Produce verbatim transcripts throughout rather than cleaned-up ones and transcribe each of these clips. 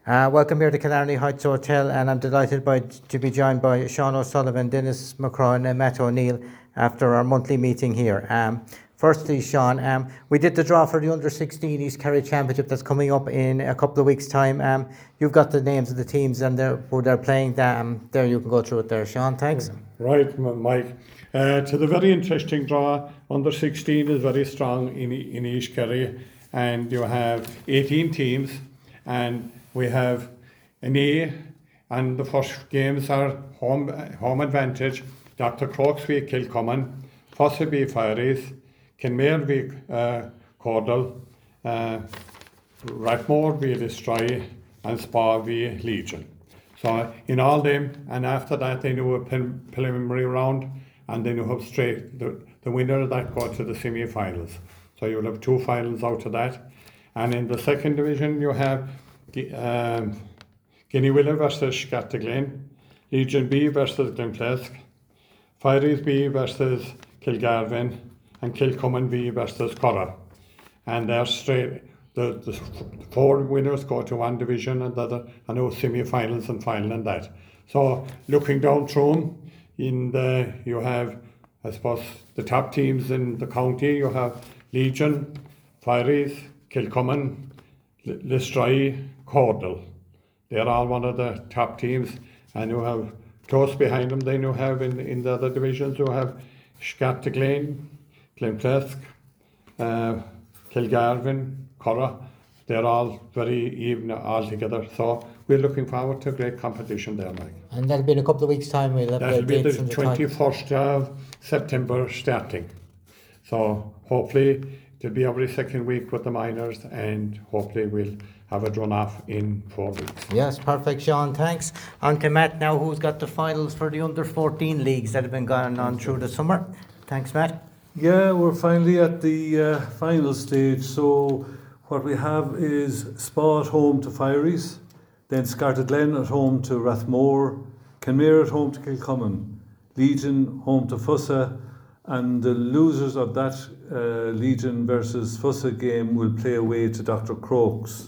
Uh, welcome here to Killarney Heights Hotel, and I'm delighted by, to be joined by Sean O'Sullivan, Dennis McCrone and Matt O'Neill after our monthly meeting here. Um, firstly, Sean, um, we did the draw for the under sixteen East Kerry Championship that's coming up in a couple of weeks' time. Um, you've got the names of the teams and they're, who they're playing. Um, there, you can go through it there, Sean. Thanks. Right, Mike. Uh, to the very interesting draw, under sixteen is very strong in, in East Kerry, and you have eighteen teams, and we have an A, and the first games are home home advantage. Doctor Crokes v Kilcommon, Fossa v Fairies, Kenmare v uh, Cordal, uh, Rathmore v Destroy, and Spa v Legion. So in all them, and after that they do a pre- preliminary round, and then you have straight the, the winner of that go to the semi-finals. So you'll have two finals out of that. And in the second division you have um, Guinea-Willa versus Scatterglen, Legion B versus Glenplesk, Fairies B versus Kilgarvan, and Kilcommon B versus Curra. And they're straight. The, the four winners go to one division, and the other, and those semi-finals and final and that. So looking down through them, in the you have, I suppose, the top teams in the county. You have Legion, Fairies, Kilcommon, Listry, Cordal. They're all one of the top teams, and you have close behind them. Then you have in in the other divisions you have Scatterglen, Glenplesk, uh, Kilgarvan, Curra. They're all very even all together. So we're looking forward to great competition there, Mike. And that'll be in a couple of weeks' time. We'll have That'll the be dates the and the twenty-first of September starting. So hopefully it'll be every second week with the minors, and hopefully we'll have it run off in four weeks. Yes, perfect, Sean. Thanks. On to Matt now, who's got the finals for the under fourteen leagues that have been going on through the summer. Thanks, Matt. Yeah, we're finally at the uh, final stage. So what we have is Spa at home to Fairies, then Scartaglen at home to Rathmore, Kenmare at home to Kilcommon, Legion home to Fossa, and the losers of that uh, Legion versus Fossa game will play away to Doctor Crokes.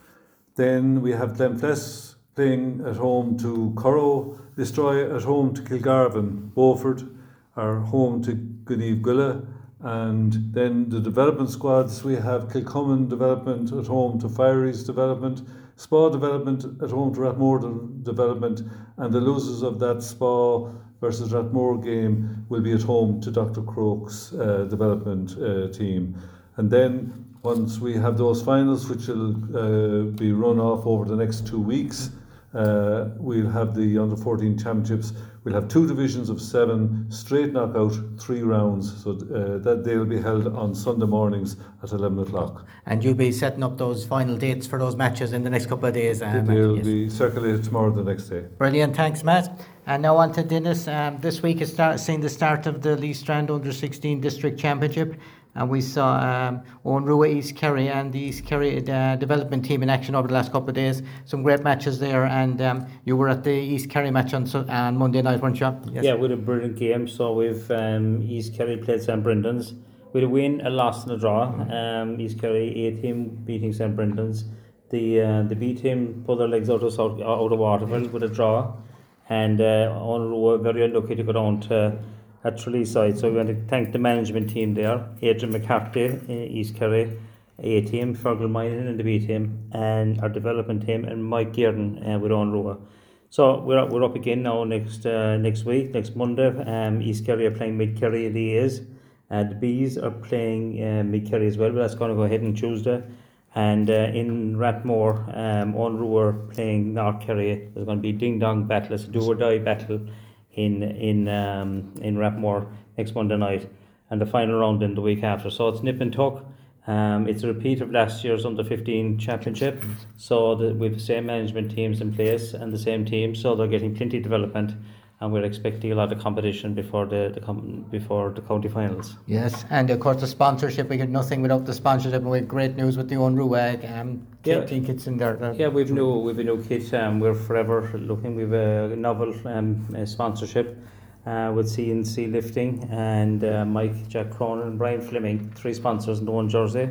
Then we have Glenplesk playing at home to Currow, Destroy at home to Kilgarvan, Beaufort are home to Guinea-Willa, and then the development squads, we have Kilcommon Development at home to Fairies Development, Spa Development at home to Rathmore de- Development, and the losers of that Spa versus Rathmore game will be at home to Doctor Crokes' uh, development uh, team. And then once we have those finals, which will uh, be run off over the next two weeks, uh, we'll have the under fourteen championships. We'll have two divisions of seven, straight knockout, three rounds. So uh, that they'll be held on Sunday mornings at eleven o'clock. And you'll be setting up those final dates for those matches in the next couple of days. Um, They'll yes. be circulated tomorrow the next day. Brilliant, thanks, Matt. And now on to Dennis. Um, this week has start, seen the start of the Lee Strand under sixteen District Championship. And we saw um, Owen Rua East Kerry and the East Kerry uh, development team in action over the last couple of days. Some great matches there, and um, you were at the East Kerry match on, on Monday night, weren't you? Yes. Yeah, we had a brilliant game. So we've um, East Kerry played Saint Brendan's. We had a win, a loss, and a draw. Mm-hmm. Um, East Kerry A team beating Saint Brendan's. The uh, the B team pulled their legs out of South, out of Waterville with a draw, and uh, Owen Rua very unlucky to go down to at Tralee side. So we want to thank the management team there, Adrian McCarthy, East Kerry A team, Fergal Minan in the B team, and our development team, and Mike Gearden uh, with Owen Rua. So we're up, we're up again now next uh, next week, next Monday. Um, East Kerry are playing Mid Kerry in the A's, and the B's are playing uh, Mid Kerry as well, but that's going to go ahead on Tuesday. And uh, in Rathmore, um, Owen Rua are playing North Kerry. There's going to be ding dong battle, it's a do or die battle in in um, in Rathmore next Monday night, and the final round in the week after. So it's nip and tuck. Um, it's a repeat of last year's under fifteen championship. So the, with the same management teams in place and the same team, so they're getting plenty of development, and we're expecting a lot of competition before the, the com- before the county finals. Yes, and of course the sponsorship, we get nothing without the sponsorship, and we have great news with the Owen Rua um, yeah. team kits in there. Yeah, we've new we've a new kit. Um, we're forever looking. We've a novel um, a sponsorship uh, with C N C Lifting and uh, Mike Jack Cronin and Brian Fleming, three sponsors in the one jersey.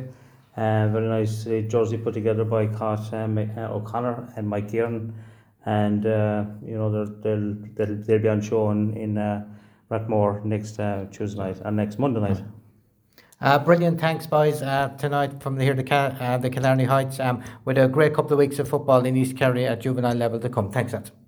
Uh, very nice uh, jersey put together by Cot um, uh, O'Connor and Mike Kieran, and uh, you know they're- they'll, they'll they'll be on show in, in uh, Rathmore next uh, Tuesday night and next Monday night. Uh, brilliant, thanks boys uh, tonight from the, here the, Ca- uh, the Killarney Heights um, with a great couple of weeks of football in East Kerry at juvenile level to come. Thanks, lads.